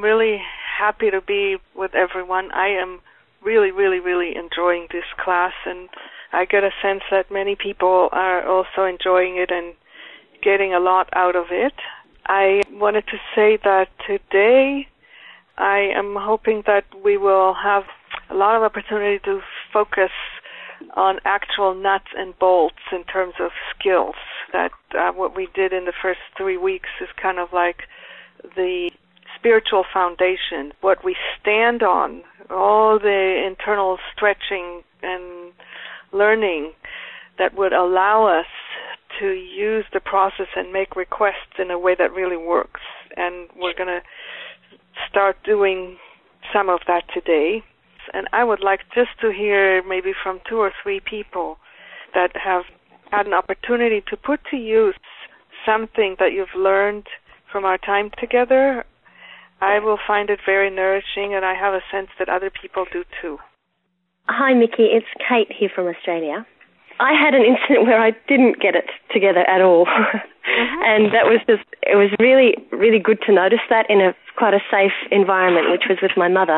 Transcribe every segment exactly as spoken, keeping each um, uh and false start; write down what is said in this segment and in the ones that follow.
really happy to be with everyone. I am really, really, really enjoying this class, and I get a sense that many people are also enjoying it and getting a lot out of it. I wanted to say that today I am hoping that we will have a lot of opportunity to focus on actual nuts and bolts in terms of skills. That uh, what we did in the first three weeks is kind of like the spiritual foundation, what we stand on, all the internal stretching and learning that would allow us to use the process and make requests in a way that really works. And we're going to start doing some of that today. And I would like just to hear maybe from two or three people that have had an opportunity to put to use something that you've learned from our time together. I will find it very nourishing, and I have a sense that other people do too. Hi, Mickey. It's Kate here from Australia. I had an incident where I didn't get it together at all. Mm-hmm. And that was just, it was really, really good to notice that in a quite a safe environment, which was with my mother,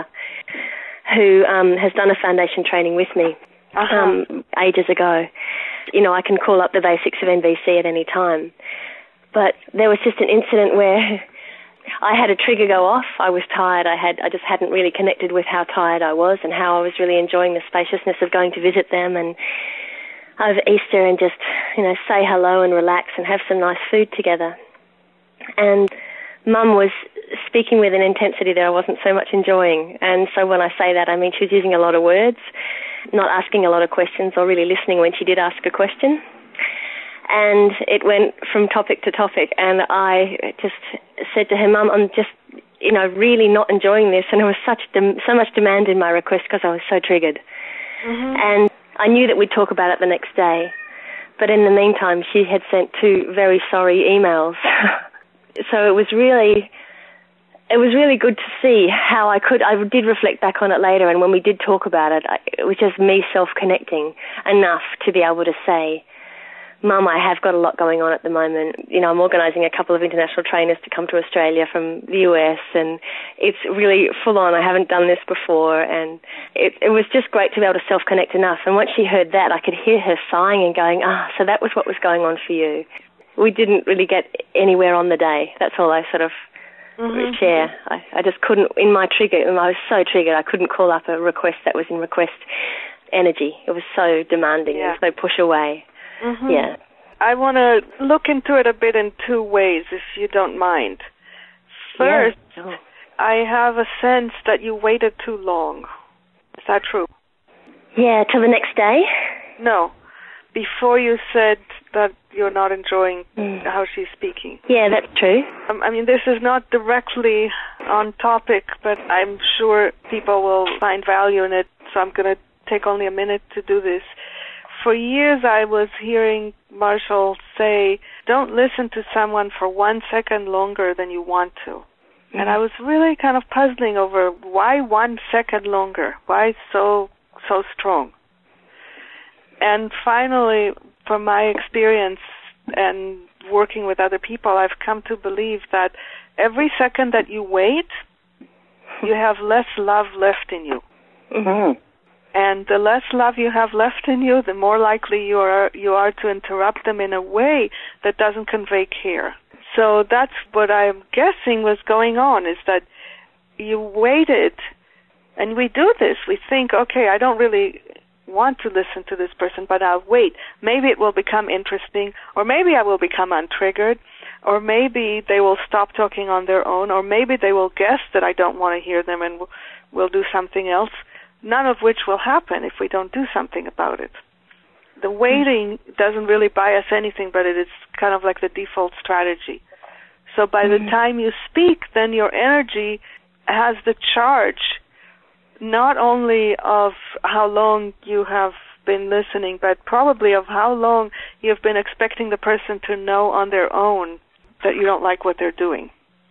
who um, has done a foundation training with me uh-huh. um, ages ago. You know, I can call up the basics of N V C at any time. But there was just an incident where I had a trigger go off. I was tired. I had, I just hadn't really connected with how tired I was and how I was really enjoying the spaciousness of going to visit them and over Easter and just, you know, say hello and relax and have some nice food together. And Mum was speaking with an intensity that I wasn't so much enjoying. And so when I say that, I mean she was using a lot of words, not asking a lot of questions or really listening when she did ask a question. And it went from topic to topic, and I just said to her, Mum, I'm just, you know, really not enjoying this, and there was such dem- so much demand in my request because I was so triggered. Mm-hmm. And I knew that we'd talk about it the next day, but in the meantime, she had sent two very sorry emails. So it was really, it was really good to see how I could, I did reflect back on it later, and when we did talk about it, I, it was just me self-connecting enough to be able to say, Mum, I have got a lot going on at the moment. You know, I'm organising a couple of international trainers to come to Australia from the U S, and it's really full on. I haven't done this before, and it, it was just great to be able to self-connect enough. And once she heard that, I could hear her sighing and going, ah, oh, so that was what was going on for you. We didn't really get anywhere on the day. That's all I sort of mm-hmm. share. I, I just couldn't, in my trigger, and I was so triggered, I couldn't call up a request that was in request energy. It was so demanding yeah. and so push away. Mm-hmm. Yeah. I want to look into it a bit in two ways, if you don't mind. First, yeah. oh. I have a sense that you waited too long. Is that true? Yeah, till the next day? No. Before you said that you're not enjoying mm. how she's speaking. Yeah, that's true. Um, I mean, this is not directly on topic, but I'm sure people will find value in it, so I'm going to take only a minute to do this. For years I was hearing Marshall say, don't listen to someone for one second longer than you want to. Mm-hmm. And I was really kind of puzzling over why one second longer? Why so so strong? And finally, from my experience and working with other people, I've come to believe that every second that you wait, you have less love left in you. Mm-hmm. And the less love you have left in you, the more likely you are you are to interrupt them in a way that doesn't convey care. So that's what I'm guessing was going on, is that you waited, and we do this. We think, okay, I don't really want to listen to this person, but I'll wait. Maybe it will become interesting, or maybe I will become untriggered, or maybe they will stop talking on their own, or maybe they will guess that I don't want to hear them and we'll do something else. None of which will happen if we don't do something about it. The waiting doesn't really buy us anything, but it is kind of like the default strategy. So by mm-hmm. the time you speak, then your energy has the charge not only of how long you have been listening, but probably of how long you've been expecting the person to know on their own that you don't like what they're doing.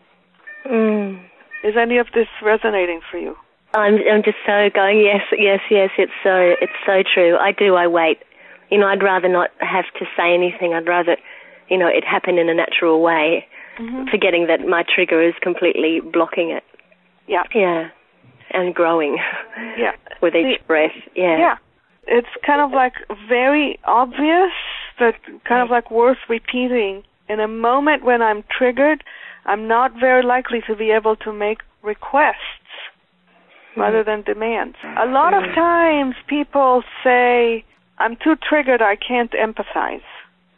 Mm. Is any of this resonating for you? I'm, I'm just so going, yes, yes, yes, it's so, it's so true. I do, I wait. You know, I'd rather not have to say anything. I'd rather, you know, it happen in a natural way, mm-hmm. forgetting that my trigger is completely blocking it. Yeah. Yeah. And growing. Yeah. With each the, breath. Yeah. Yeah. It's kind of like very obvious, but kind of like worth repeating. In a moment when I'm triggered, I'm not very likely to be able to make requests mm-hmm. rather than demands. A lot mm-hmm. of times people say, I'm too triggered, I can't empathize.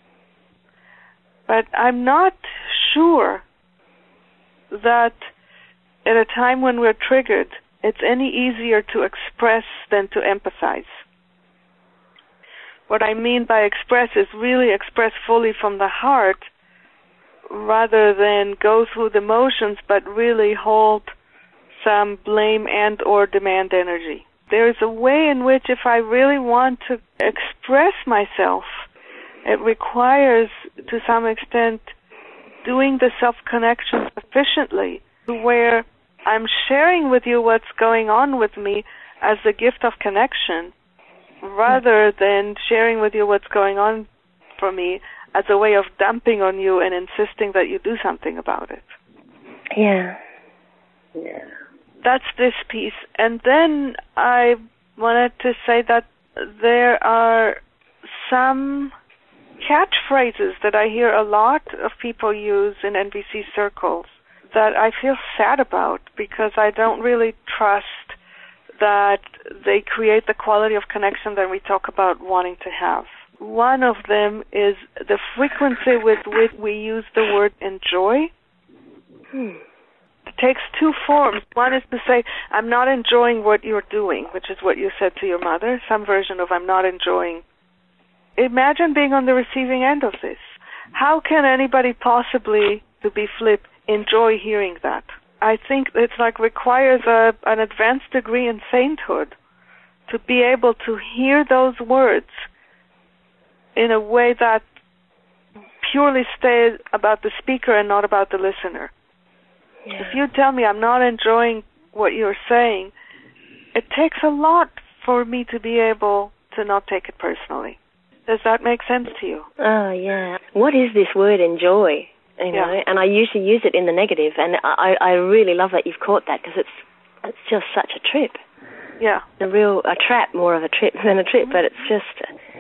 But I'm not sure that at a time when we're triggered, it's any easier to express than to empathize. What I mean by express is really express fully from the heart rather than go through the motions, but really hold some blame and or demand energy. There is a way in which if I really want to express myself, it requires, to some extent, doing the self-connection sufficiently to where I'm sharing with you what's going on with me as the gift of connection, rather than sharing with you what's going on for me as a way of dumping on you and insisting that you do something about it. Yeah. Yeah. That's this piece. And then I wanted to say that there are some catchphrases that I hear a lot of people use in N V C circles that I feel sad about because I don't really trust that they create the quality of connection that we talk about wanting to have. One of them is the frequency with which we use the word enjoy. Hmm. It takes two forms. One is to say, I'm not enjoying what you're doing, which is what you said to your mother, some version of I'm not enjoying. Imagine being on the receiving end of this. How can anybody possibly, to be flip, enjoy hearing that? I think it's like requires a, an advanced degree in sainthood to be able to hear those words in a way that purely stays about the speaker and not about the listener. Yeah. If you tell me I'm not enjoying what you're saying, it takes a lot for me to be able to not take it personally. Does that make sense to you? Oh, yeah. What is this word enjoy? You know, yeah. And I usually use it in the negative, and I, I really love that you've caught that because it's it's just such a trip. Yeah. A real, a trap, more of a trip than a trip, mm-hmm. but it's just,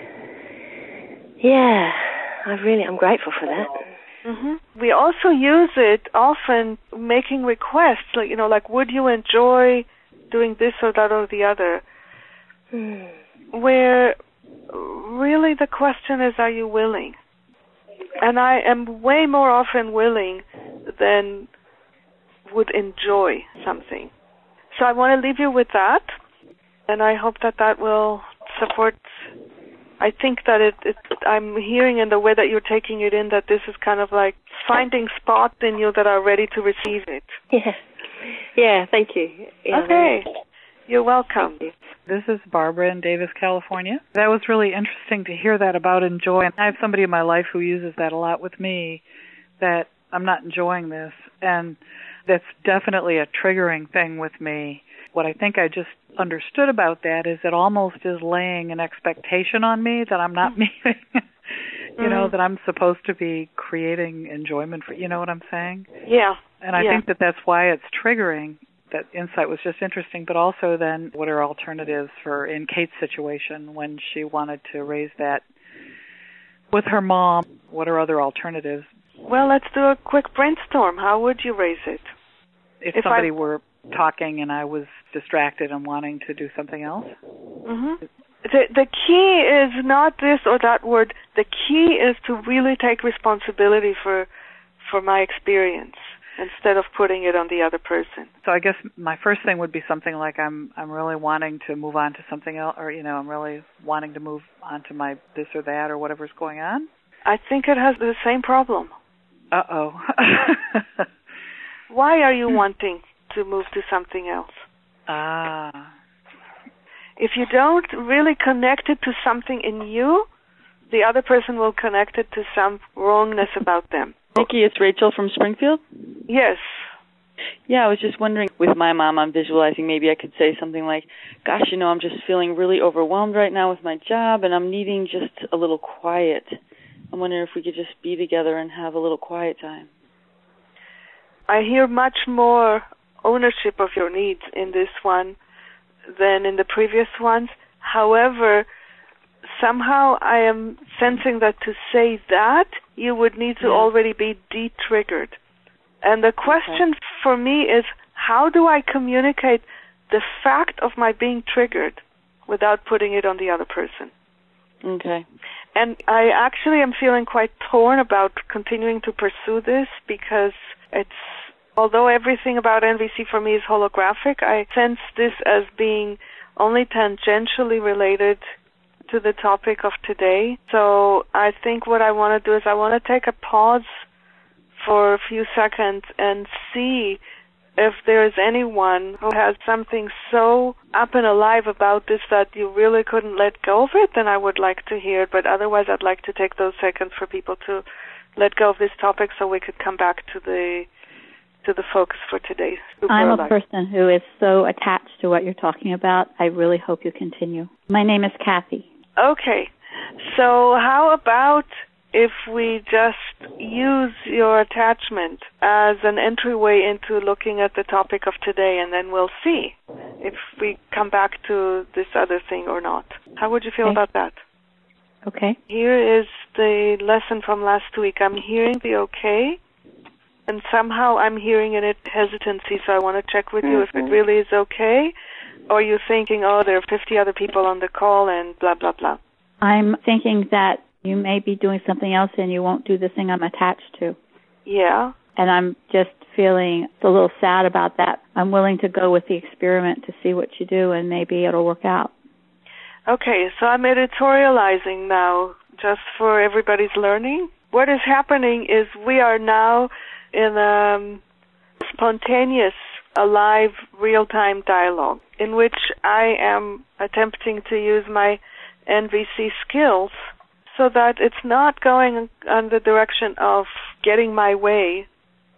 yeah, I really, I'm grateful for that. Mm-hmm. We also use it often making requests, like, you know, like, would you enjoy doing this or that or the other? Mm. Where really the question is, are you willing? And I am way more often willing than would enjoy something. So I want to leave you with that, and I hope that that will support. I think that it, it, I'm hearing in the way that you're taking it in that this is kind of like finding spots in you that are ready to receive it. Yeah, yeah. Thank you. Yeah, okay, you're welcome. You. This is Barbara in Davis, California. That was really interesting to hear that about enjoy. I have somebody in my life who uses that a lot with me, that I'm not enjoying this, and that's definitely a triggering thing with me. What I think I just understood about that is it almost is laying an expectation on me that I'm not meeting. you mm-hmm. know, that I'm supposed to be creating enjoyment for, you know what I'm saying? Yeah. And I yeah. think that that's why it's triggering. That insight was just interesting, but also then what are alternatives for, in Kate's situation, when she wanted to raise that with her mom, what are other alternatives? Well, let's do a quick brainstorm. How would you raise it? If, if somebody I... were talking and I was distracted and wanting to do something else? Mm-hmm. The, the key is not this or that word. The key is to really take responsibility for for my experience, instead of putting it on the other person. So I guess my first thing would be something like I'm I'm really wanting to move on to something else, or, you know, I'm really wanting to move on to my this or that or whatever's going on. I think it has the same problem. Uh-oh. Why are you wanting to move to something else? Ah. If you don't really connect it to something in you, the other person will connect it to some wrongness about them. Nikki, it's Rachel from Springfield. Yes. Yeah, I was just wondering, with my mom, I'm visualizing maybe I could say something like, gosh, you know, I'm just feeling really overwhelmed right now with my job, and I'm needing just a little quiet. I'm wondering if we could just be together and have a little quiet time. I hear much more ownership of your needs in this one than in the previous ones. However, somehow I am sensing that to say that, you would need to yeah. already be de-triggered. And the question okay. for me is, how do I communicate the fact of my being triggered without putting it on the other person? Okay. And I actually am feeling quite torn about continuing to pursue this because it's, although everything about N V C for me is holographic, I sense this as being only tangentially related to the topic of today. So I think what I want to do is I want to take a pause for a few seconds and see if there is anyone who has something so up and alive about this that you really couldn't let go of it, then I would like to hear it. But otherwise, I'd like to take those seconds for people to let go of this topic so we could come back to the to the focus for today. Super I'm a alive. person who is so attached to what you're talking about. I really hope you continue. My name is Kathy. Okay. So how about if we just use your attachment as an entryway into looking at the topic of today, and then we'll see if we come back to this other thing or not. How would you feel okay. about that? Okay. Here is the lesson from last week. I'm hearing the okay, and somehow I'm hearing in it hesitancy, so I want to check with mm-hmm. you if it really is okay, or you're thinking, oh, there are fifty other people on the call and blah, blah, blah. I'm thinking that you may be doing something else and you won't do the thing I'm attached to. Yeah. And I'm just feeling a little sad about that. I'm willing to go with the experiment to see what you do, and maybe it'll work out. Okay, so I'm editorializing now just for everybody's learning. What is happening is we are now in a spontaneous, alive, real-time dialogue in which I am attempting to use my N V C skills so that it's not going in the direction of getting my way,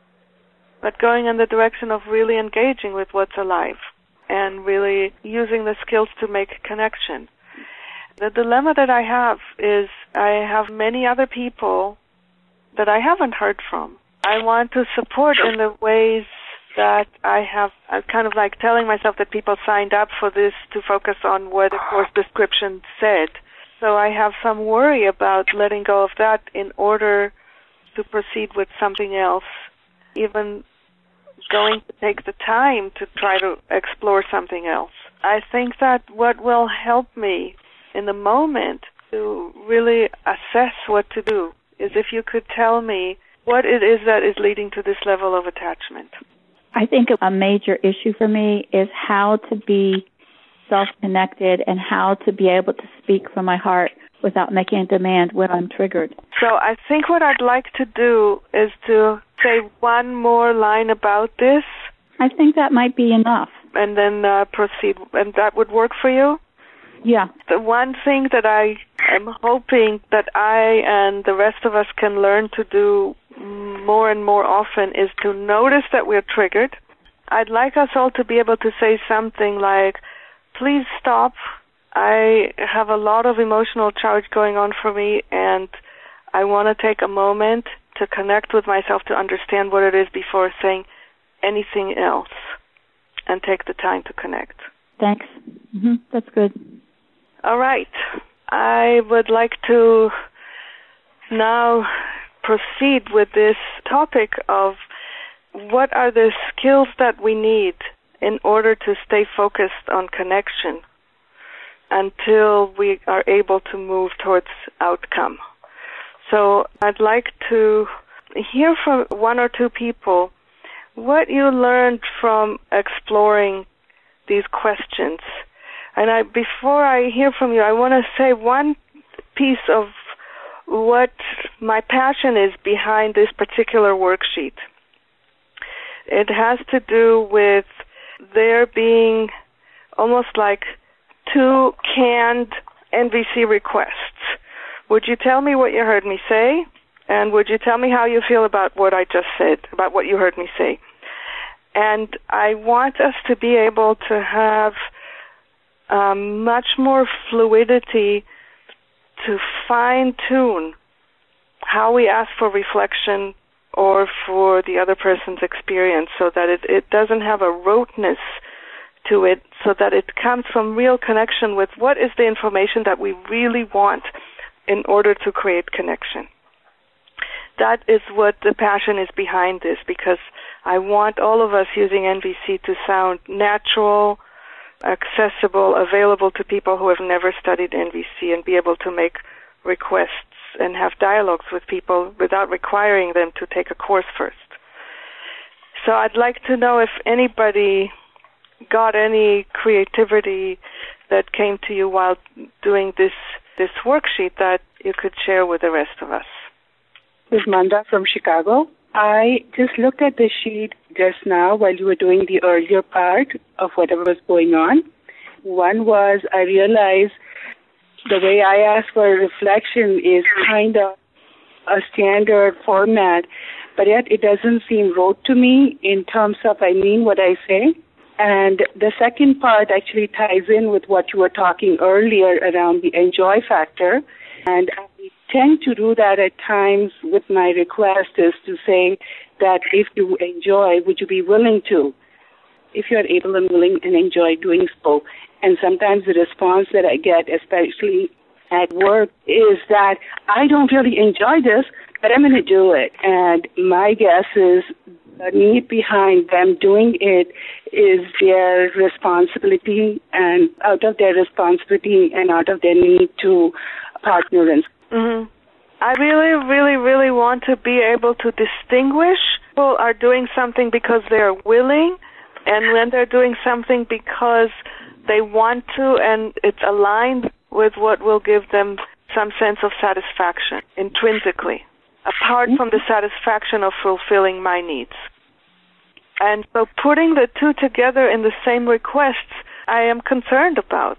but going in the direction of really engaging with what's alive and really using the skills to make connection. The dilemma that I have is I have many other people that I haven't heard from. I want to support in the ways that I have, I'm kind of like telling myself that people signed up for this to focus on what the course description said. So I have some worry about letting go of that in order to proceed with something else, even going to take the time to try to explore something else. I think that what will help me in the moment to really assess what to do is if you could tell me what it is that is leading to this level of attachment. I think a major issue for me is how to be self-connected and how to be able to speak from my heart without making a demand when I'm triggered. So I think what I'd like to do is to say one more line about this. I think that might be enough. And then uh, proceed. And that would work for you? Yeah. The one thing that I am hoping that I and the rest of us can learn to do more and more often is to notice that we're triggered. I'd like us all to be able to say something like, please stop. I have a lot of emotional charge going on for me, and I want to take a moment to connect with myself to understand what it is before saying anything else, and take the time to connect. Thanks. Mm-hmm. That's good. All right. I would like to now proceed with this topic of what are the skills that we need in order to stay focused on connection until we are able to move towards outcome. So I'd like to hear from one or two people what you learned from exploring these questions. And I, before I hear from you, I want to say one piece of what my passion is behind this particular worksheet. It has to do with there being almost like two canned N V C requests. Would you tell me what you heard me say? And would you tell me how you feel about what I just said, about what you heard me say? And I want us to be able to have um, much more fluidity to fine-tune how we ask for reflection or for the other person's experience, so that it, it doesn't have a roteness to it, so that it comes from real connection with what is the information that we really want in order to create connection. That is what the passion is behind this, because I want all of us using N V C to sound natural, accessible, available to people who have never studied N V C, and be able to make requests and have dialogues with people without requiring them to take a course first. So I'd like to know if anybody got any creativity that came to you while doing this this worksheet that you could share with the rest of us. This is Manda from Chicago. I just looked at the sheet just now while you were doing the earlier part of whatever was going on. One was I realized the way I ask for reflection is kind of a standard format, but yet it doesn't seem rote to me in terms of I mean what I say. And the second part actually ties in with what you were talking earlier around the enjoy factor. And I tend to do that at times with my request is to say that if you enjoy, would you be willing to? If you're able and willing and enjoy doing so. And sometimes the response that I get, especially at work, is that I don't really enjoy this, but I'm going to do it. And my guess is the need behind them doing it is their responsibility, and out of their responsibility and out of their need to partner. And mm-hmm. I really, really, really want to be able to distinguish people are doing something because they're willing, and when they're doing something because they want to, and it's aligned with what will give them some sense of satisfaction intrinsically, apart from the satisfaction of fulfilling my needs. And so putting the two together in the same requests, I am concerned about,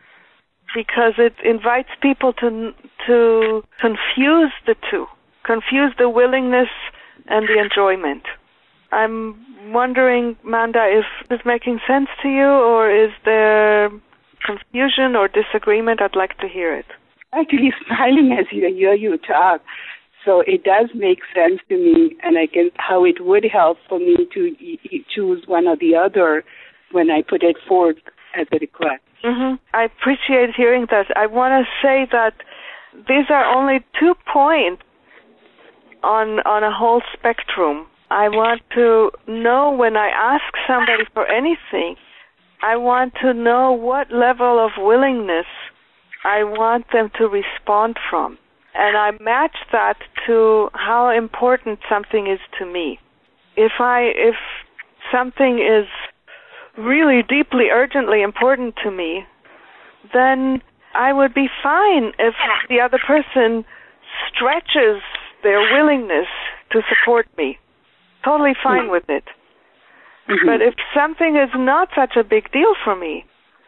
because it invites people to to confuse the two, confuse the willingness and the enjoyment. I'm wondering, Manda, if this is making sense to you, or is there confusion or disagreement? I'd like to hear it. Actually smiling as you hear you talk. So it does make sense to me, and I can how it would help for me to e- e- choose one or the other when I put it forth as a request. Mm-hmm. I appreciate hearing that. I want to say that these are only two points on on a whole spectrum. I want to know when I ask somebody for anything, I want to know what level of willingness I want them to respond from. And I match that to how important something is to me. If I if something is really deeply, urgently important to me, then I would be fine if the other person stretches their willingness to support me. Totally fine with it. Mm-hmm. But if something is not such a big deal for me,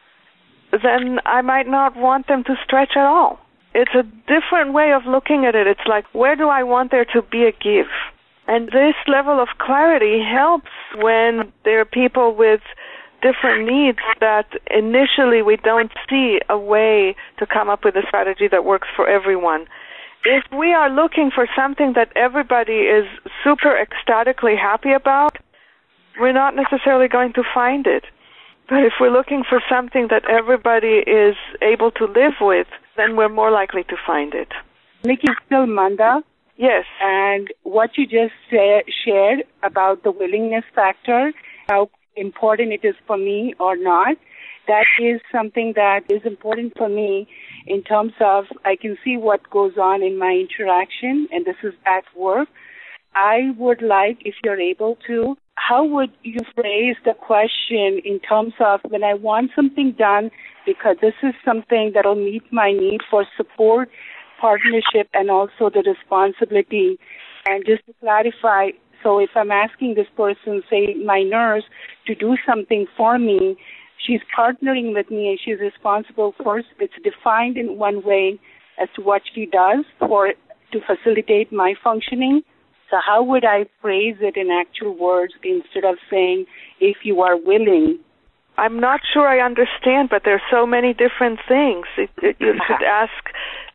then I might not want them to stretch at all. It's a different way of looking at it. It's like, where do I want there to be a give? And this level of clarity helps when there are people with different needs that initially we don't see a way to come up with a strategy that works for everyone. If we are looking for something that everybody is super ecstatically happy about, we're not necessarily going to find it. But if we're looking for something that everybody is able to live with, then we're more likely to find it. Nikki, still Manda? Yes. And what you just say, shared about the willingness factor, how important it is for me or not, that is something that is important for me in terms of I can see what goes on in my interaction, and this is at work. I would like, if you're able to, how would you phrase the question in terms of when I want something done because this is something that will meet my need for support, partnership, and also the responsibility. And just to clarify, so if I'm asking this person, say my nurse, to do something for me, she's partnering with me and she's responsible for it. It's defined in one way as to what she does for to facilitate my functioning. So how would I phrase it in actual words instead of saying, if you are willing? I'm not sure I understand, but there are so many different things. It, it, you should ask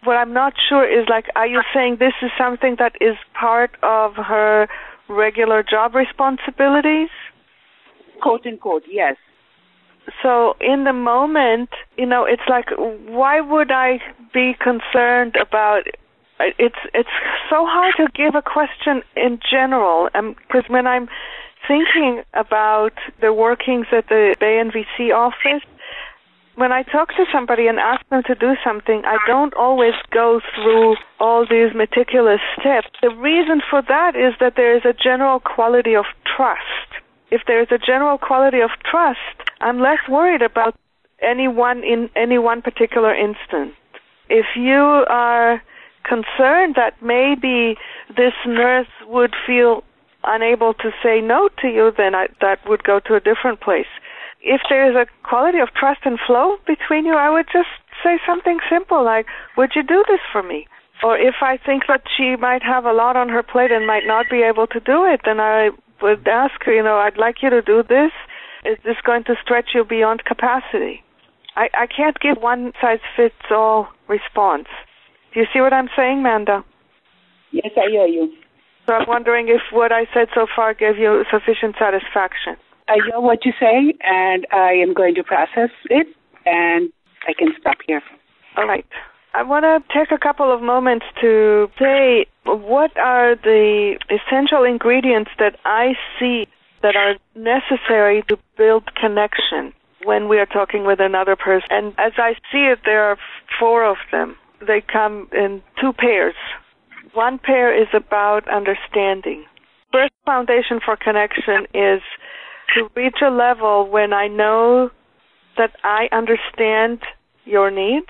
what I'm not sure is, like, are you saying this is something that is part of her regular job responsibilities? Quote unquote, yes. So in the moment, you know, it's like, why would I be concerned about? It's it's so hard to give a question in general, because um, when I'm thinking about the workings at the Bay N V C office, when I talk to somebody and ask them to do something, I don't always go through all these meticulous steps. The reason for that is that there is a general quality of trust. If there is a general quality of trust, I'm less worried about anyone in any one particular instance. If you are concerned that maybe this nurse would feel unable to say no to you, then I, that would go to a different place. If there is a quality of trust and flow between you, I would just say something simple like, would you do this for me? Or if I think that she might have a lot on her plate and might not be able to do it, then I would ask her, you know, I'd like you to do this. Is this going to stretch you beyond capacity? I, I can't give one-size-fits-all response. Do you see what I'm saying, Manda? Yes, I hear you. So I'm wondering if what I said so far gave you sufficient satisfaction. I hear what you say, and I am going to process it, and I can stop here. All right. I want to take a couple of moments to say what are the essential ingredients that I see that are necessary to build connection when we are talking with another person. And as I see it, there are four of them. They come in two pairs. One pair is about understanding. First foundation for connection is to reach a level when I know that I understand your needs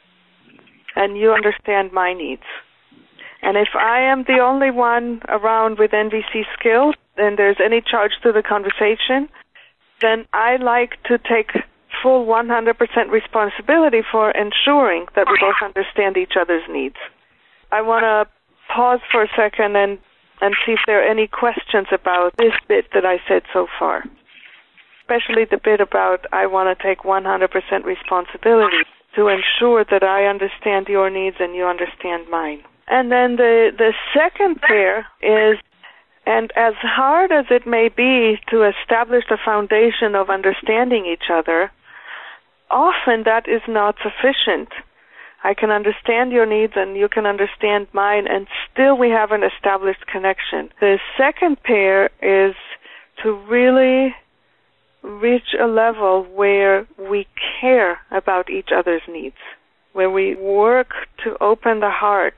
and you understand my needs. And if I am the only one around with N V C skills and there's any charge to the conversation, then I like to take full one hundred percent responsibility for ensuring that we both understand each other's needs. I want to pause for a second and, and see if there are any questions about this bit that I said so far, especially the bit about I want to take one hundred percent responsibility to ensure that I understand your needs and you understand mine. And then the, the second pair is, and as hard as it may be to establish the foundation of understanding each other, often that is not sufficient. I can understand your needs and you can understand mine, and still we have an established connection. The second pair is to really reach a level where we care about each other's needs, where we work to open the heart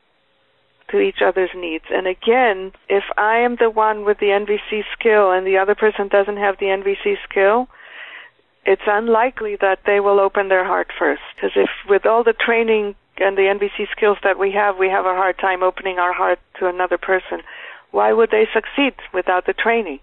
to each other's needs. And again, if I am the one with the N V C skill and the other person doesn't have the N V C skill, it's unlikely that they will open their heart first. Because if with all the training and the N V C skills that we have, we have a hard time opening our heart to another person, why would they succeed without the training?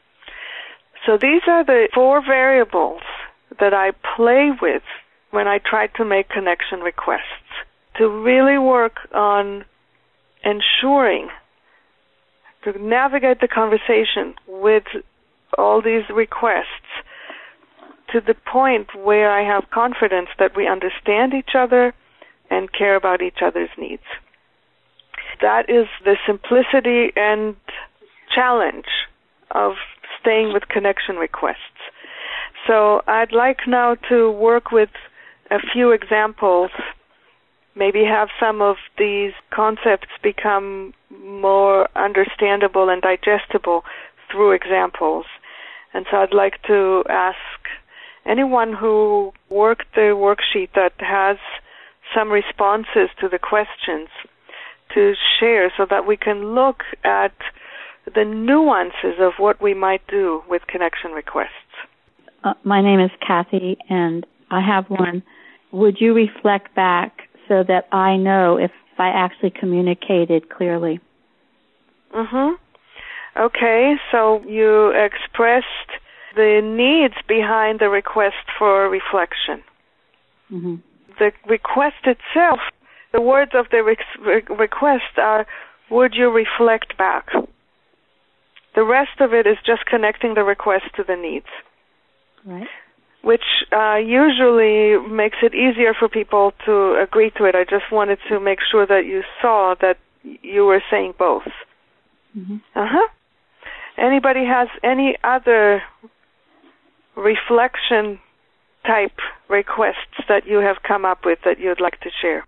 So these are the four variables that I play with when I try to make connection requests, to really work on ensuring, to navigate the conversation with all these requests to the point where I have confidence that we understand each other and care about each other's needs. That is the simplicity and challenge of staying with connection requests. So I'd like now to work with a few examples, maybe have some of these concepts become more understandable and digestible through examples. And so I'd like to ask anyone who worked the worksheet that has some responses to the questions to share so that we can look at the nuances of what we might do with connection requests. Uh, my name is Kathy, and I have one. Would you reflect back so that I know if I actually communicated clearly? Mm-hmm. Okay, so you expressed the needs behind the request for reflection. Mm-hmm. The request itself, the words of the re- request are, would you reflect back? The rest of it is just connecting the request to the needs. Right. which uh, usually makes it easier for people to agree to it. I just wanted to make sure that you saw that you were saying both. Mm-hmm. Uh-huh. Anybody has any other reflection type requests that you have come up with that you'd like to share?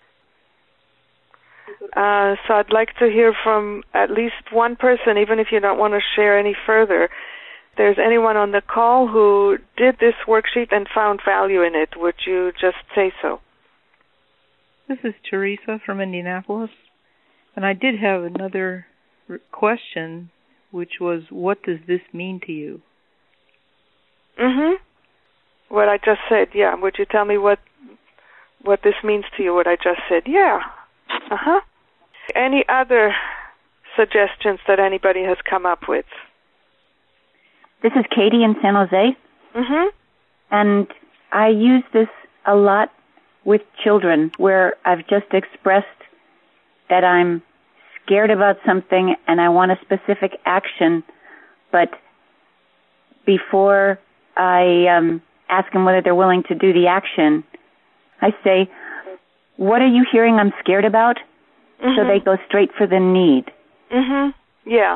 Uh, so I'd like to hear from at least one person, even if you don't want to share any further. If there's anyone on the call who did this worksheet and found value in it, would you just say so? This is Teresa from Indianapolis, and I did have another question, which was, what does this mean to you? Mm-hmm. What I just said, yeah. Would you tell me what what this means to you, what I just said? Yeah. Uh-huh. Any other suggestions that anybody has come up with? This is Katie in San Jose. Mm-hmm. And I use this a lot with children, where I've just expressed that I'm scared about something and I want a specific action, but before I um, ask them whether they're willing to do the action, I say, what are you hearing I'm scared about? Mm-hmm. So they go straight for the need. Mm-hmm. Yeah.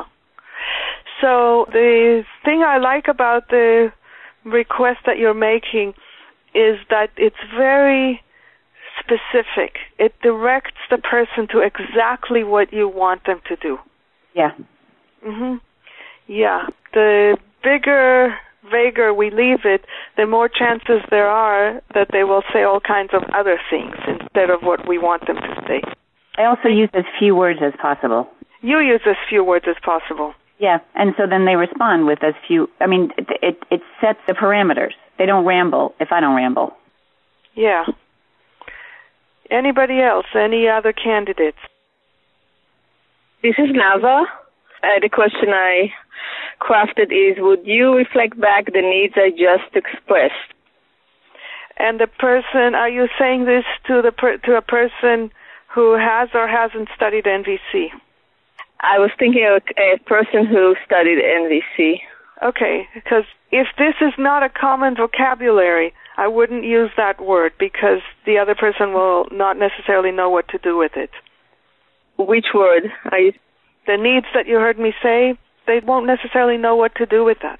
So the thing I like about the request that you're making is that it's very specific. It directs the person to exactly what you want them to do. Yeah. Mhm. Yeah. The bigger, vaguer we leave it, the more chances there are that they will say all kinds of other things instead of what we want them to say. I also use as few words as possible. You use as few words as possible. Yeah, and so then they respond with as few. I mean, it, it, it sets the parameters. They don't ramble if I don't ramble. Yeah. Anybody else? Any other candidates? This is Nava. Uh, the question I crafted is, would you reflect back the needs I just expressed? And the person, are you saying this to the per, to a person who has or hasn't studied N V C? I was thinking of a person who studied N V C. Okay, because if this is not a common vocabulary, I wouldn't use that word because the other person will not necessarily know what to do with it. Which word? Are you... The needs that you heard me say, they won't necessarily know what to do with that.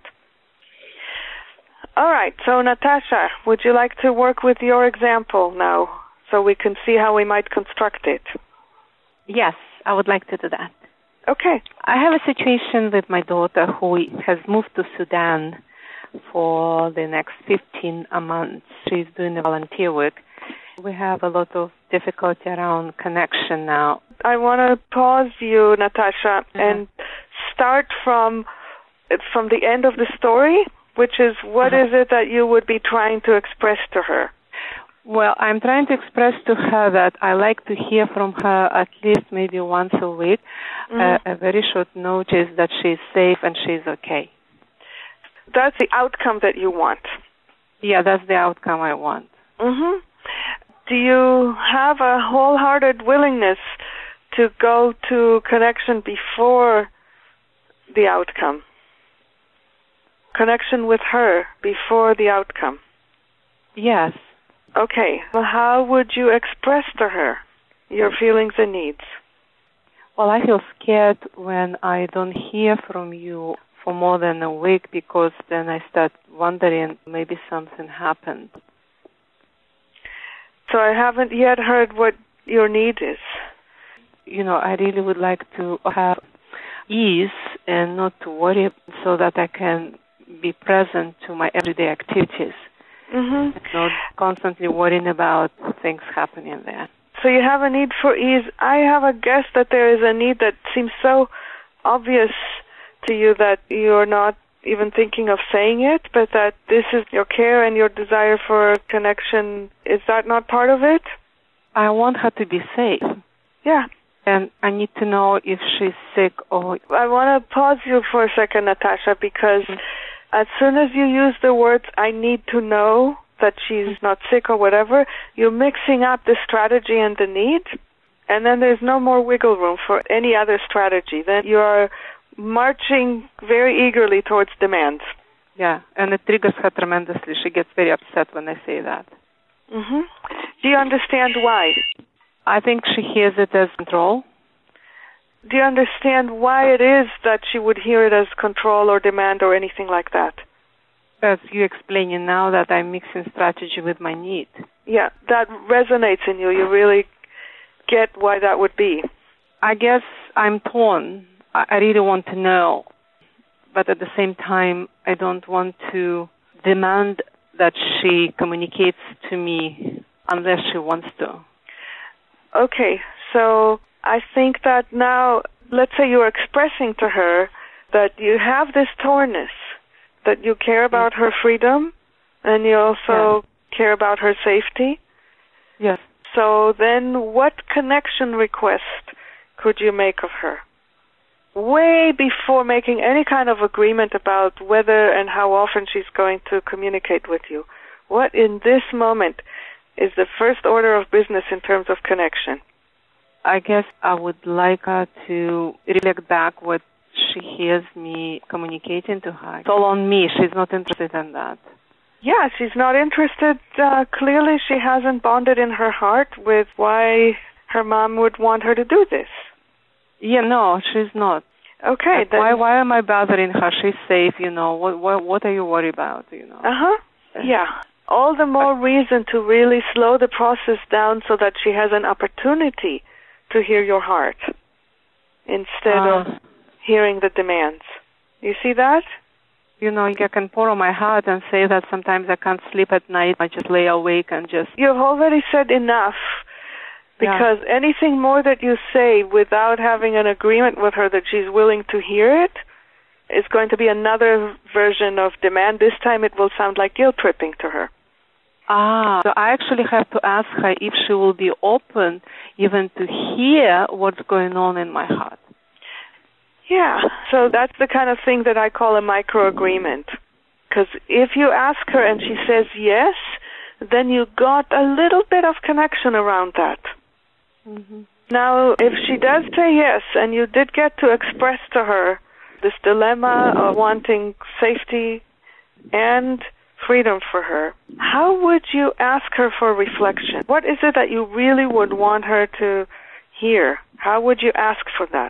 All right, so Natasha, would you like to work with your example now so we can see how we might construct it? Yes, I would like to do that. Okay. I have a situation with my daughter who has moved to Sudan for the next fifteen months. She's doing the volunteer work. We have a lot of difficulty around connection now. I want to pause you, Natasha, mm-hmm. and start from from the end of the story, which is what mm-hmm. is it that you would be trying to express to her? Well, I'm trying to express to her that I like to hear from her at least maybe once a week, mm-hmm. uh, a very short notice that she's safe and she's okay. That's the outcome that you want. Yeah, that's the outcome I want. Mm-hmm. Do you have a wholehearted willingness to go to connection before the outcome? Connection with her before the outcome? Yes. Okay. Well, how would you express to her your feelings and needs? Well, I feel scared when I don't hear from you for more than a week because then I start wondering maybe something happened. So I haven't yet heard what your need is. You know, I really would like to have ease and not to worry so that I can be present to my everyday activities. Mm-hmm. Not constantly worrying about things happening there. So you have a need for ease. I have a guess that there is a need that seems so obvious to you that you're not even thinking of saying it, but that this is your care and your desire for connection. Is that not part of it? I want her to be safe. Yeah. And I need to know if she's sick or... I want to pause you for a second, Natasha, because mm-hmm. as soon as you use the words, I need to know that she's not sick or whatever, you're mixing up the strategy and the need, and then there's no more wiggle room for any other strategy. Then you are marching very eagerly towards demands. Yeah, and it triggers her tremendously. She gets very upset when I say that. Mhm. Do you understand why? I think she hears it as control. Do you understand why it is that she would hear it as control or demand or anything like that? As you explaining now that I'm mixing strategy with my need. Yeah, that resonates in you. You really get why that would be. I guess I'm torn. I really want to know, but at the same time, I don't want to demand that she communicates to me unless she wants to. Okay, so I think that now, let's say you're expressing to her that you have this tornness, that you care about her freedom, and you also yeah. care about her safety. Yes. So then what connection request could you make of her? Way before making any kind of agreement about whether and how often she's going to communicate with you. What in this moment is the first order of business in terms of connection? I guess I would like her to reflect back what she hears me communicating to her. It's all on me. She's not interested in that. Yeah, she's not interested. Uh, clearly she hasn't bonded in her heart with why her mom would want her to do this. Yeah, no, she's not. Okay, like, then... Why why am I bothering her? She's safe, you know. What what what are you worried about, you know? Uh-huh. Yeah. All the more reason to really slow the process down so that she has an opportunity to hear your heart instead uh, of hearing the demands. You see that? You know, I can pour on my heart and say that sometimes I can't sleep at night. I just lay awake and just... You've already said enough. Because yeah. anything more that you say without having an agreement with her that she's willing to hear it is going to be another version of demand. This time it will sound like guilt-tripping to her. Ah, so I actually have to ask her if she will be open even to hear what's going on in my heart. Yeah, so that's the kind of thing that I call a micro-agreement. Because if you ask her and she says yes, then you got a little bit of connection around that. Mm-hmm. Now, if she does say yes, and you did get to express to her this dilemma of wanting safety and freedom for her, how would you ask her for reflection? What is it that you really would want her to hear? How would you ask for that?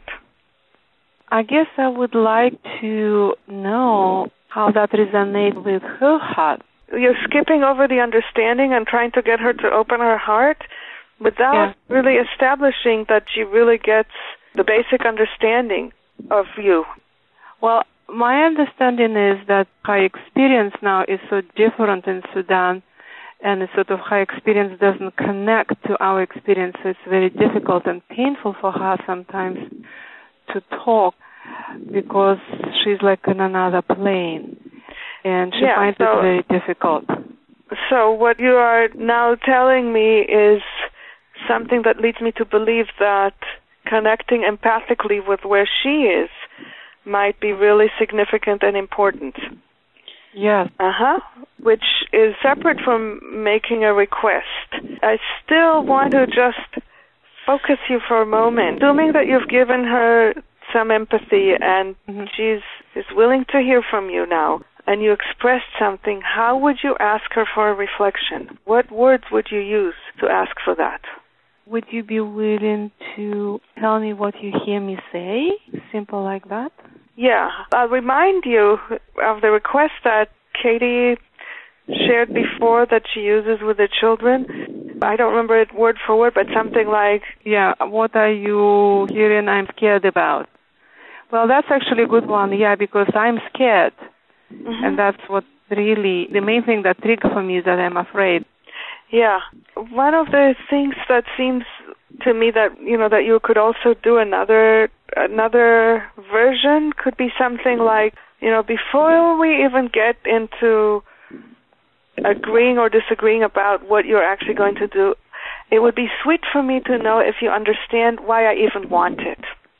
I guess I would like to know how that resonates with her heart. You're skipping over the understanding and trying to get her to open her heart without yeah. really establishing that she really gets the basic understanding of you. Well, my understanding is that her experience now is so different in Sudan, and it's sort of her experience doesn't connect to our experience, so it's very difficult and painful for her sometimes to talk because she's like in another plane, and she yeah, finds so, it very difficult. So what you are now telling me is something that leads me to believe that connecting empathically with where she is might be really significant and important. Yes. Uh-huh. Which is separate from making a request. I still want to just focus you for a moment. Assuming that you've given her some empathy and mm-hmm. she's is willing to hear from you now, and you expressed something, how would you ask her for a reflection? What words would you use to ask for that? Would you be willing to tell me what you hear me say? Simple like that? Yeah. I'll remind you of the request that Katie shared before that she uses with the children. I don't remember it word for word, but something like... Yeah, what are you hearing I'm scared about? Well, that's actually a good one, yeah, because I'm scared. Mm-hmm. And that's what really, the main thing that triggers for me is that I'm afraid. Yeah. One of the things that seems to me that, you know, that you could also do another another version could be something like, you know, before we even get into agreeing or disagreeing about what you're actually going to do, it would be sweet for me to know if you understand why I even want it.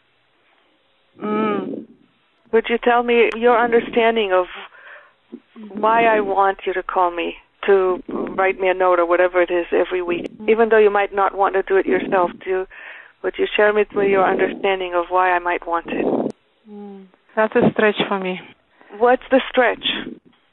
Mm. Would you tell me your understanding of why I want you to call me, to write me a note or whatever it is every week, even though you might not want to do it yourself? Do you, would you share with me your understanding of why I might want it? Mm. That's a stretch for me. What's the stretch?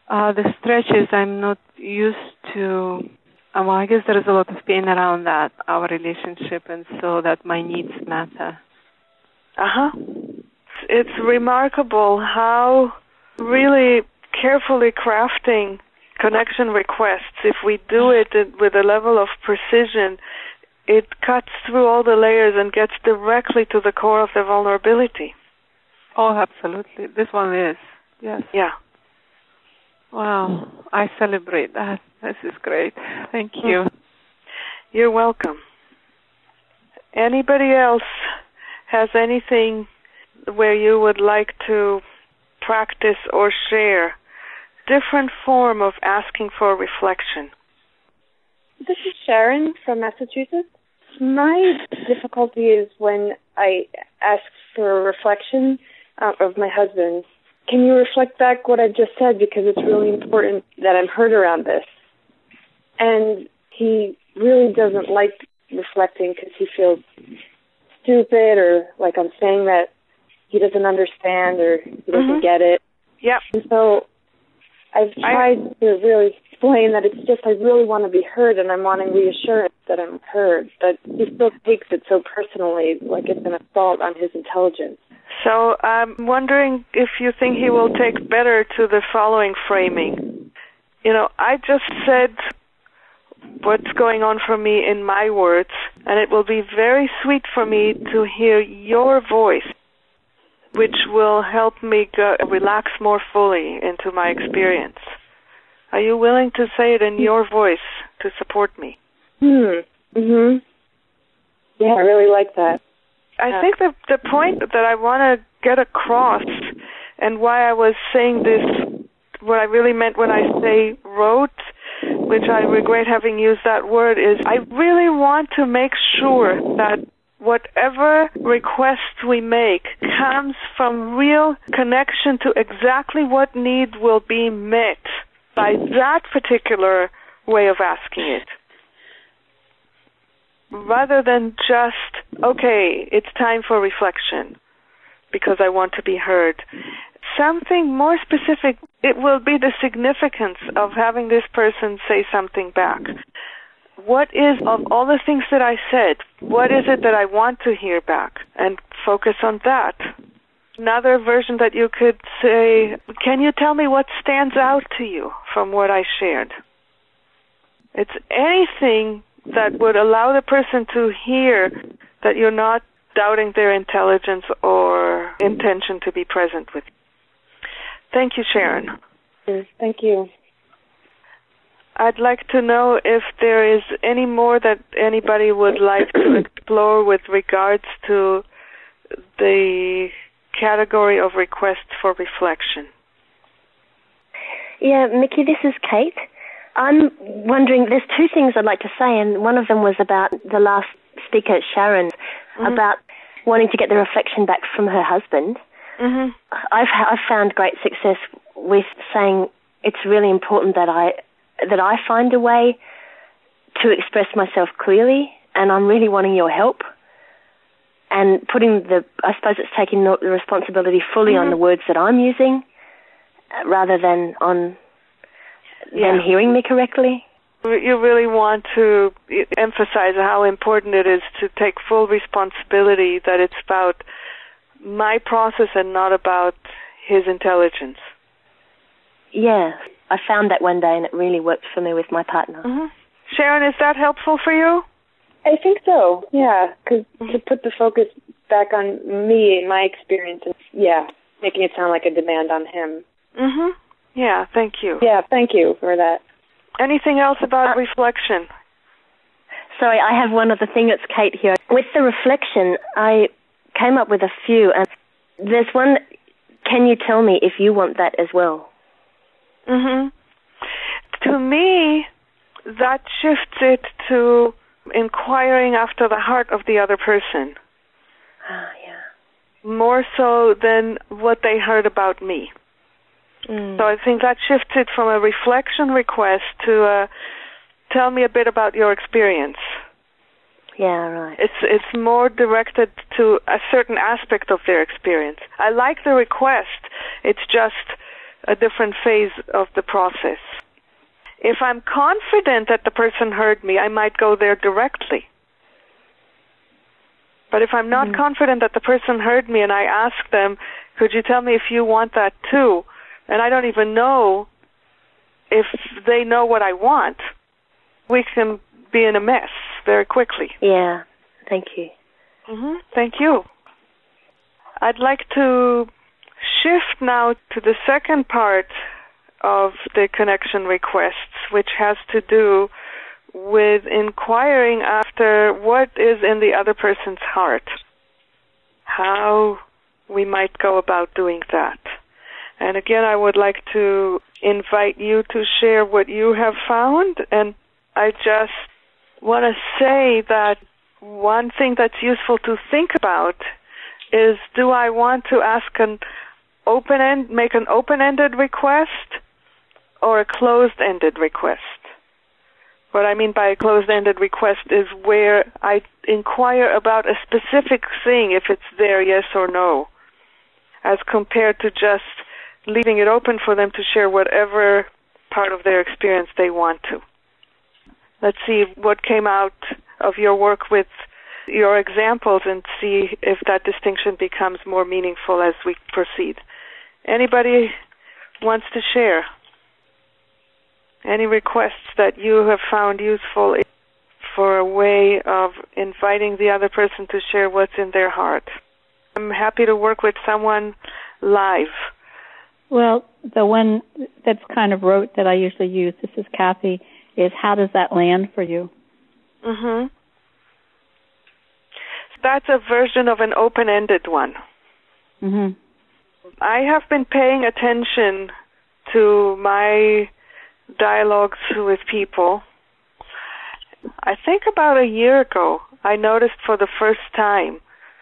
Uh, the stretches, I'm not used to. Uh, well, I guess there is a lot of pain around that, our relationship, and so that my needs matter. Uh-huh. It's remarkable how really carefully crafting connection requests, if we do it with a level of precision, it cuts through all the layers and gets directly to the core of the vulnerability. Oh, absolutely. This one is, yes. Yeah. Wow. I celebrate that. This is great. Thank you. You're welcome. Anybody else has anything where you would like to practice or share? Different form of asking for reflection. This is Sharon from Massachusetts. My difficulty is when I ask for a reflection uh, of my husband. Can you reflect back what I just said? Because it's really important that I'm heard around this. And he really doesn't like reflecting because he feels stupid or like I'm saying that he doesn't understand or he doesn't mm-hmm. get it. Yep. And so I've tried I, to really explain that it's just I really want to be heard and I'm wanting reassurance that I'm heard. But he still takes it so personally, like it's an assault on his intelligence. So I'm wondering if you think he will take better to the following framing. You know, I just said what's going on for me in my words, and it will be very sweet for me to hear your voice, which will help me go, relax more fully into my experience. Are you willing to say it in your voice to support me? Hmm. Mhm. Yeah, I really like that. I uh, think the the point that I want to get across, and why I was saying this, what I really meant when I say wrote, which I regret having used that word, is I really want to make sure that whatever request we make comes from real connection to exactly what need will be met by that particular way of asking it. Rather than just, okay, it's time for reflection because I want to be heard. Something more specific, it will be the significance of having this person say something back. What is, of all the things that I said, what is it that I want to hear back? And focus on that. Another version that you could say, can you tell me what stands out to you from what I shared? It's anything that would allow the person to hear that you're not doubting their intelligence or intention to be present with you. Thank you, Sharon. Thank you. I'd like to know if there is any more that anybody would like to explore with regards to the category of requests for reflection. Yeah, Mickey, this is Kate. I'm wondering, there's two things I'd like to say, and one of them was about the last speaker, Sharon, mm-hmm. about wanting to get the reflection back from her husband. Mm-hmm. I've I've found great success with saying it's really important that I that I find a way to express myself clearly, and I'm really wanting your help. And putting the, I suppose it's taking the responsibility fully mm-hmm. on the words that I'm using, rather than on yeah. them hearing me correctly. You really want to emphasize how important it is to take full responsibility, that it's about my process and not about his intelligence. Yeah, I found that one day and it really worked for me with my partner. Mm-hmm. Sharon, is that helpful for you? I think so, yeah, because mm-hmm. to put the focus back on me and my experience, and yeah, making it sound like a demand on him. Mm-hmm. Yeah, thank you. Yeah, thank you for that. Anything else about uh, reflection? Sorry, I have one other thing. It's Kate here. With the reflection, I came up with a few, and there's one, can you tell me if you want that as well? Mm-hmm. To me, that shifts it to inquiring after the heart of the other person. Ah, yeah. More so than what they heard about me. Mm. So I think that shifts it from a reflection request to uh, tell me a bit about your experience. Yeah, right. It's it's more directed to a certain aspect of their experience. I like the request. It's just a different phase of the process. If I'm confident that the person heard me, I might go there directly. But if I'm not mm-hmm. confident that the person heard me and I ask them, could you tell me if you want that too? And I don't even know if they know what I want, we can be in a mess very quickly. Yeah, thank you. Mm-hmm. Thank you. I'd like to shift now to the second part of the connection requests, which has to do with inquiring after what is in the other person's heart, how we might go about doing that. And again, I would like to invite you to share what you have found, and I just want to say that one thing that's useful to think about is, do I want to ask an open-end, make an open-ended request or a closed-ended request? What I mean by a closed-ended request is where I inquire about a specific thing, if it's there, yes or no, as compared to just leaving it open for them to share whatever part of their experience they want to. Let's see what came out of your work with your examples and see if that distinction becomes more meaningful as we proceed. Anybody wants to share? Any requests that you have found useful for a way of inviting the other person to share what's in their heart? I'm happy to work with someone live. Well, the one that's kind of rote that I usually use, this is Kathy, is how does that land for you? Mm-hmm. That's a version of an open-ended one. Mm-hmm. I have been paying attention to my dialogues with people. I think about a year ago, I noticed for the first time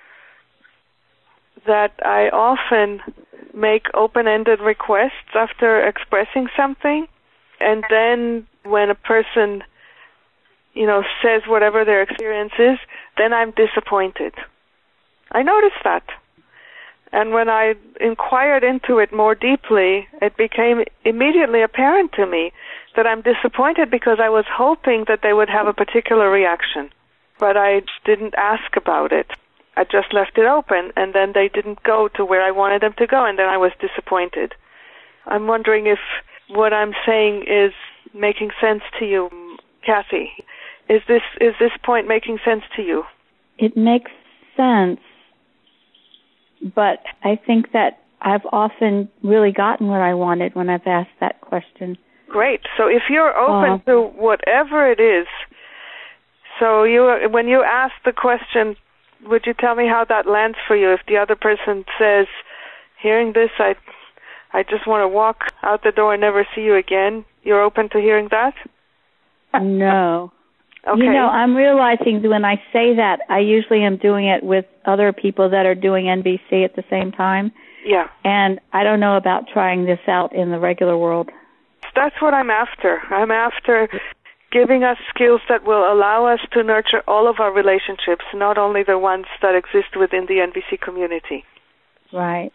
that I often make open-ended requests after expressing something, and then when a person, you know, says whatever their experience is, then I'm disappointed. I noticed that. And when I inquired into it more deeply, it became immediately apparent to me that I'm disappointed because I was hoping that they would have a particular reaction, but I didn't ask about it. I just left it open, and then they didn't go to where I wanted them to go, and then I was disappointed. I'm wondering if what I'm saying is making sense to you, Kathy. Is this is this point making sense to you? It makes sense, but I think that I've often really gotten what I wanted when I've asked that question. Great. So if you're open uh, to whatever it is, so you when you ask the question, would you tell me how that lands for you? If the other person says, hearing this, I I just want to walk out the door and never see you again, you're open to hearing that? No. Okay. You know, I'm realizing that when I say that, I usually am doing it with other people that are doing N B C at the same time. Yeah. And I don't know about trying this out in the regular world. That's what I'm after. I'm after giving us skills that will allow us to nurture all of our relationships, not only the ones that exist within the N B C community. Right.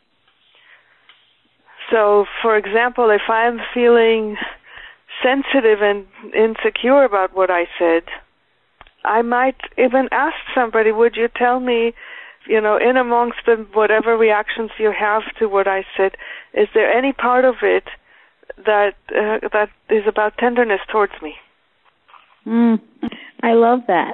So, for example, if I'm feeling sensitive and insecure about what I said, I might even ask somebody, would you tell me, you know, in amongst the whatever reactions you have to what I said, is there any part of it that uh, that is about tenderness towards me? Mm, I love that.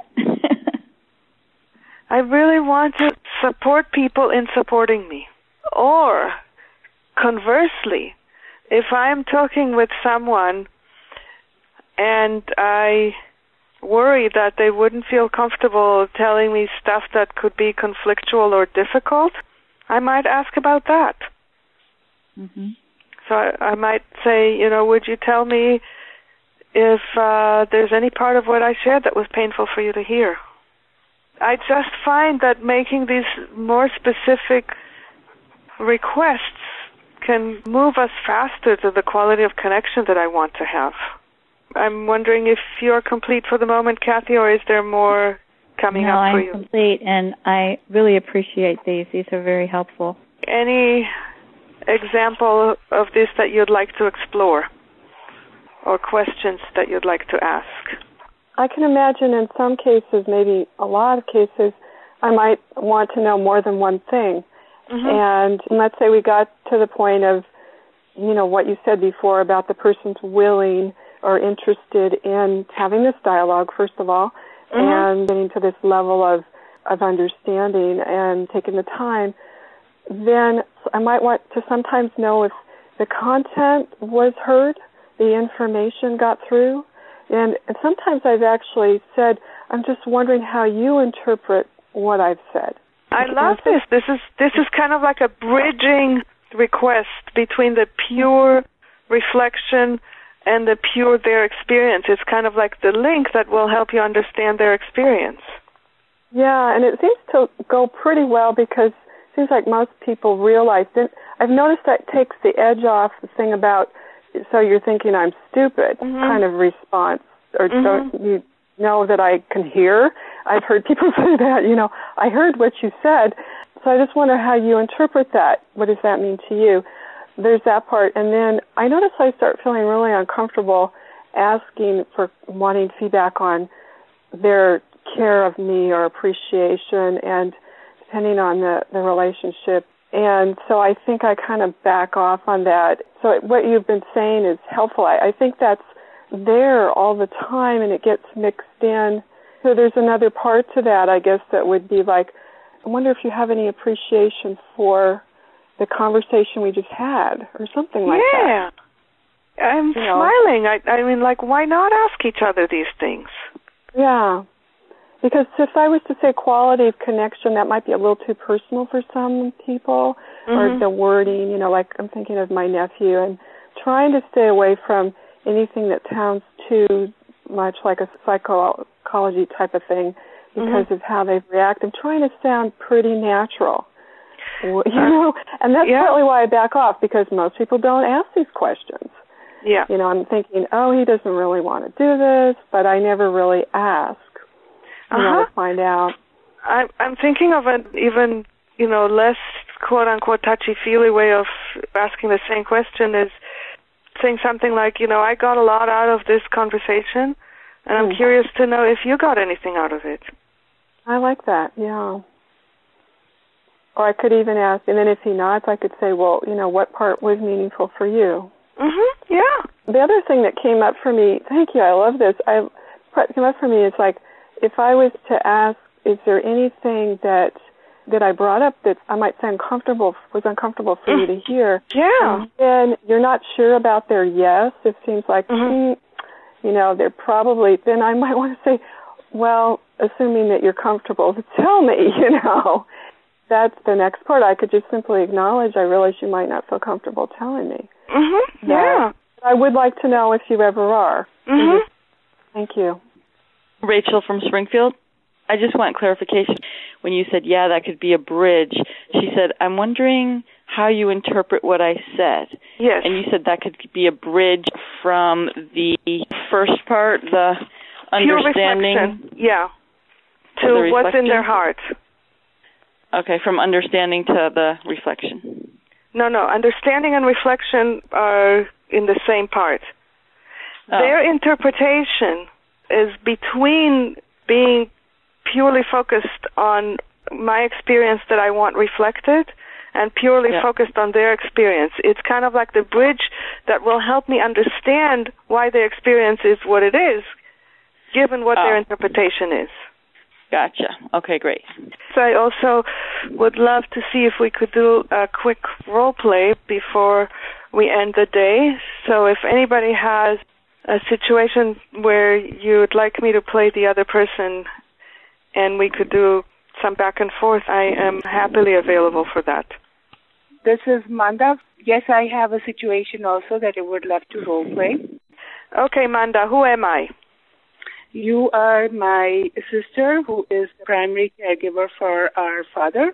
I really want to support people in supporting me. Or, conversely, if I'm talking with someone and I worry that they wouldn't feel comfortable telling me stuff that could be conflictual or difficult, I might ask about that. Mm-hmm. So I, I might say, you know, would you tell me if uh, there's any part of what I shared that was painful for you to hear? I just find that making these more specific requests can move us faster to the quality of connection that I want to have. I'm wondering if you're complete for the moment, Kathy, or is there more coming no, up for I'm you? No, I'm complete, and I really appreciate these. These are very helpful. Any example of this that you'd like to explore, or questions that you'd like to ask? I can imagine in some cases, maybe a lot of cases, I might want to know more than one thing. Mm-hmm. And let's say we got to the point of, you know, what you said before about the person's willing or interested in having this dialogue, first of all, mm-hmm. and getting to this level of, of understanding and taking the time. Then I might want to sometimes know if the content was heard, the information got through. And, and sometimes I've actually said, I'm just wondering how you interpret what I've said. I love this. This is this is kind of like a bridging request between the pure reflection and the pure their experience. It's kind of like the link that will help you understand their experience. Yeah, and it seems to go pretty well because it seems like most people realize that. I've noticed that takes the edge off the thing about, so you're thinking I'm stupid, mm-hmm. kind of response, or mm-hmm. don't you know that I can hear? I've heard people say that, you know, I heard what you said, so I just wonder how you interpret that. What does that mean to you? There's that part, and then I notice I start feeling really uncomfortable asking for wanting feedback on their care of me or appreciation, and depending on the, the relationship. And so I think I kind of back off on that. So what you've been saying is helpful. I, I think that's there all the time, and it gets mixed in. So there's another part to that, I guess, that would be like, I wonder if you have any appreciation for the conversation we just had, or something like yeah. that. Yeah, I'm you smiling. Know. I, I mean, like, why not ask each other these things? Yeah. Because if I was to say quality of connection, that might be a little too personal for some people, mm-hmm. or the wording, you know, like I'm thinking of my nephew, and trying to stay away from anything that sounds too much like a psychology type of thing because mm-hmm. of how they react. I'm trying to sound pretty natural, you know, and that's yeah. partly why I back off, because most people don't ask these questions. Yeah. You know, I'm thinking, oh, he doesn't really want to do this, but I never really ask. You uh-huh. know, to find out. I'm I'm thinking of an even, you know, less quote unquote touchy feely way of asking the same question is saying something like, you know, I got a lot out of this conversation, and I'm mm. curious to know if you got anything out of it. I like that, yeah. Or I could even ask, and then if he nods, I could say, well, you know, what part was meaningful for you? Mm-hmm. Yeah. The other thing that came up for me, thank you, I love this. I what came up for me is like, if I was to ask, is there anything that that I brought up that I might say uncomfortable, was uncomfortable for mm. you to hear? Yeah. And you're not sure about their yes. It seems like, mm-hmm. mm, you know, they're probably, then I might want to say, well, assuming that you're comfortable, tell me, you know. That's the next part. I could just simply acknowledge, I realize you might not feel comfortable telling me. Mm-hmm. Yeah. I would like to know if you ever are. Mm-hmm. Thank you. Rachel from Springfield. I just want clarification. When you said, yeah, that could be a bridge, she said, I'm wondering how you interpret what I said. Yes. And you said that could be a bridge from the first part, the understanding. Yeah. To what's in their heart. Okay, from understanding to the reflection. No, no. Understanding and reflection are in the same part. Oh. Their interpretation is between being purely focused on my experience that I want reflected and purely yeah. focused on their experience. It's kind of like the bridge that will help me understand why their experience is what it is, given what oh. their interpretation is. Gotcha. Okay, great. So I also would love to see if we could do a quick role play before we end the day. So if anybody has a situation where you'd like me to play the other person and we could do some back and forth, I am happily available for that. This is Manda. Yes, I have a situation also that I would love to role play. Okay, Manda, who am I? You are my sister who is the primary caregiver for our father.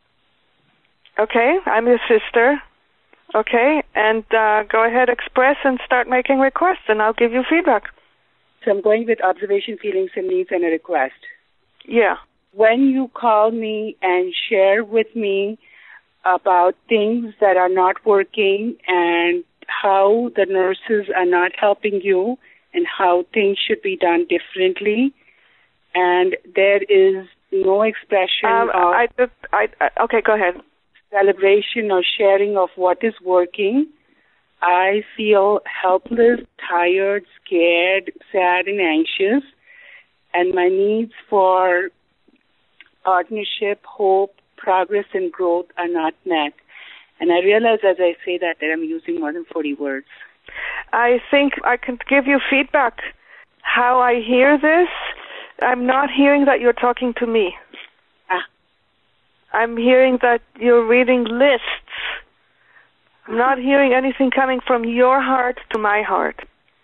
Okay, I'm your sister. Okay, and uh, go ahead, express and start making requests, and I'll give you feedback. So I'm going with observation, feelings, and needs, and a request. Yeah. When you call me and share with me about things that are not working and how the nurses are not helping you and how things should be done differently. And there is no expression um, of I just, I, I, okay, go ahead. Celebration or sharing of what is working. I feel helpless, tired, scared, sad, and anxious. And my needs for partnership, hope, progress, and growth are not met. And I realize as I say that that I'm using more than forty words. I think I can give you feedback. How I hear this, I'm not hearing that you're talking to me. Ah. I'm hearing that you're reading lists. I'm not hearing anything coming from your heart to my heart.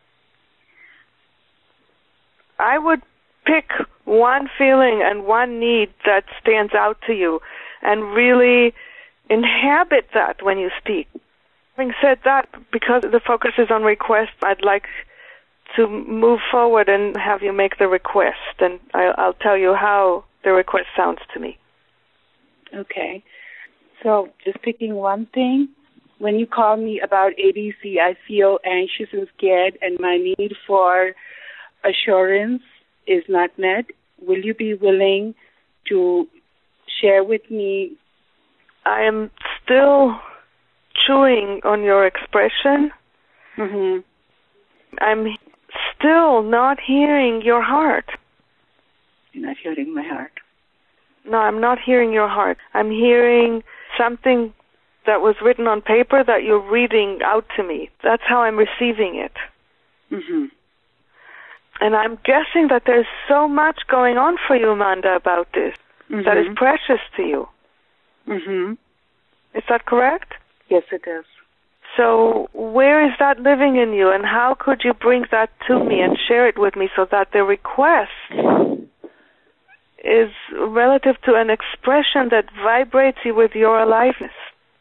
I would pick one feeling and one need that stands out to you and really inhabit that when you speak. Having said that, because the focus is on request, I'd like to move forward and have you make the request, and I'll, I'll tell you how the request sounds to me. Okay. So just picking one thing. When you call me about A D C, I feel anxious and scared, and my need for assurance is not met. Will you be willing to share with me? I am still chewing on your expression. Mm-hmm. I'm still not hearing your heart. You're not hearing my heart. No, I'm not hearing your heart. I'm hearing something that was written on paper that you're reading out to me. That's how I'm receiving it. Mm-hmm. And I'm guessing that there's so much going on for you, Amanda, about this mm-hmm. that is precious to you. Mm-hmm. Is that correct? Yes, it is. So where is that living in you, and how could you bring that to me and share it with me so that the request is relative to an expression that vibrates you with your aliveness?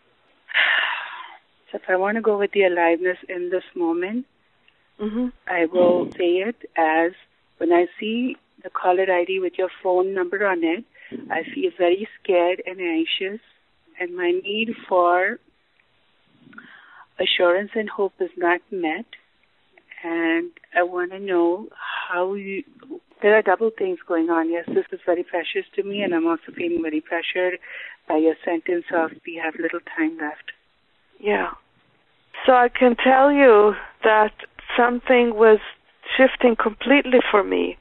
So if I want to go with the aliveness in this moment, mm-hmm. I will say it as when I see the caller I D with your phone number on it, I feel very scared and anxious, and my need for assurance and hope is not met. And I want to know how you... There are double things going on. Yes, this is very precious to me, and I'm also feeling very pressured by your sentence of we have little time left. Yeah. So I can tell you that something was shifting completely for me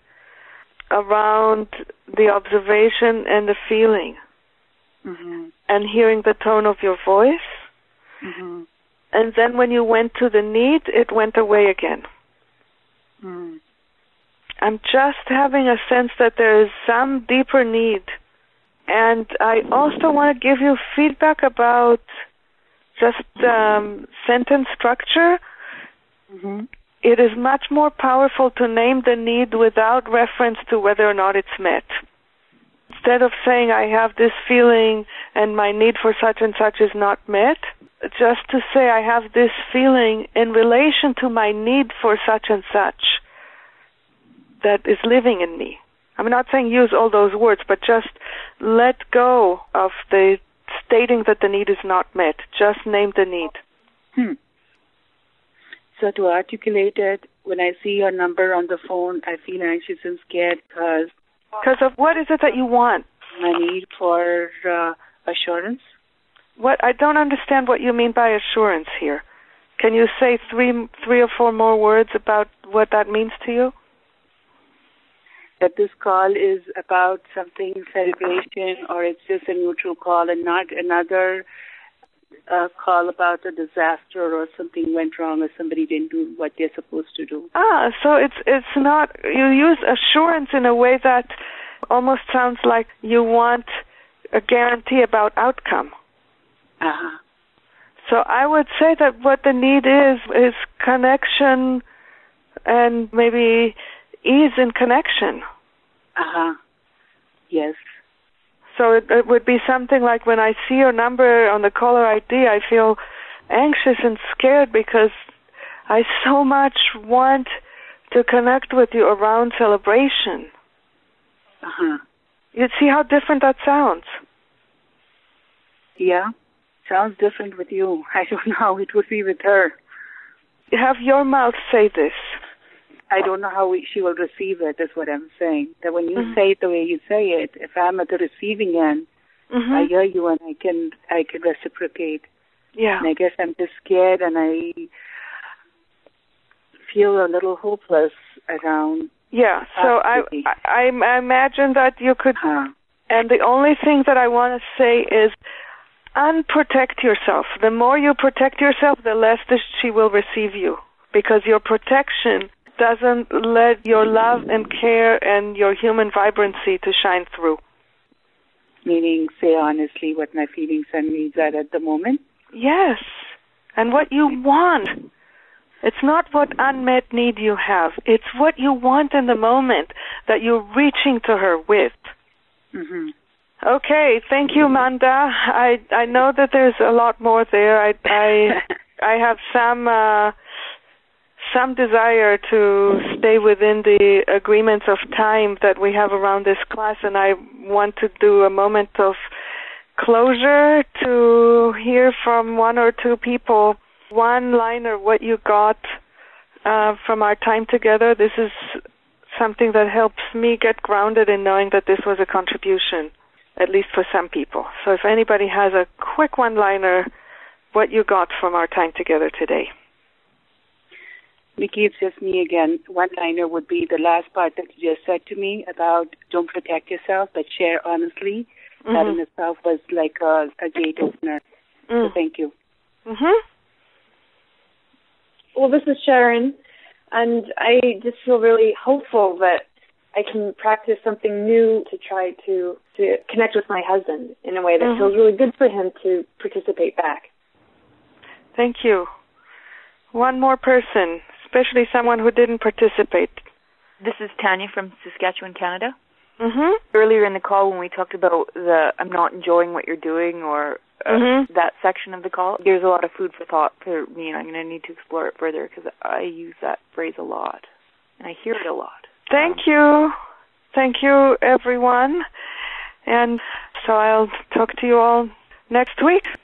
around the observation and the feeling mm-hmm. and hearing the tone of your voice. Mm-hmm. And then when you went to the need, it went away again. Mm. I'm just having a sense that there is some deeper need. And I also want to give you feedback about just um, sentence structure. Mm-hmm. It is much more powerful to name the need without reference to whether or not it's met. Instead of saying I have this feeling and my need for such and such is not met, just to say I have this feeling in relation to my need for such and such that is living in me. I'm not saying use all those words, but just let go of the stating that the need is not met. Just name the need. Hmm. So to articulate it, when I see your number on the phone, I feel anxious and scared because... Because of what is it that you want? My need for uh, assurance. What I don't understand what you mean by assurance here. Can you say three, three or four more words about what that means to you? That this call is about something celebration, or it's just a neutral call and not another uh, call about a disaster or something went wrong or somebody didn't do what they're supposed to do. Ah, so it's it's not, you use assurance in a way that almost sounds like you want a guarantee about outcome. Uh-huh. So I would say that what the need is, is connection and maybe ease in connection. Uh-huh. Yes. So it, it would be something like when I see your number on the caller I D, I feel anxious and scared because I so much want to connect with you around celebration. Uh-huh. You see how different that sounds? Yeah. sounds different with you. I don't know how it would be with her. Have your mouth say this. I don't know how we, she will receive it, is what I'm saying. That when you Mm-hmm. say it the way you say it, if I'm at the receiving end, Mm-hmm. I hear you and I can I can reciprocate. Yeah. And I guess I'm just scared and I feel a little hopeless around. Yeah, so I, I I imagine that you could, huh. and the only thing that I want to say is unprotect yourself. The more you protect yourself, the less this, she will receive you, because your protection doesn't let your love and care and your human vibrancy to shine through. Meaning, say honestly what my feelings and needs are at the moment? Yes, and what you want. It's not what unmet need you have. It's what you want in the moment that you're reaching to her with. Mm-hmm. Okay, thank you, Manda. I I know that there's a lot more there. I I I have some uh, some desire to stay within the agreements of time that we have around this class, and I want to do a moment of closure to hear from one or two people. One liner, what you got uh, from our time together. This is something that helps me get grounded in knowing that this was a contribution, at least for some people. So if anybody has a quick one-liner, what you got from our time together today. Nikki, it's just me again. One-liner would be the last part that you just said to me about don't protect yourself, but share honestly. Mm-hmm. That in itself was like a, a gate opener. Mm. So thank you. Mm-hmm. Well, this is Sharon, and I just feel really hopeful that I can practice something new to try to, to connect with my husband in a way that mm-hmm. feels really good for him to participate back. Thank you. One more person, especially someone who didn't participate. This is Tanya from Saskatchewan, Canada. Mm-hmm. Earlier in the call when we talked about the I'm not enjoying what you're doing or uh, mm-hmm. that section of the call, there's a lot of food for thought for me, and I'm going to need to explore it further because I use that phrase a lot, and I hear it a lot. Thank um, you. Thank you, everyone. And so I'll talk to you all next week.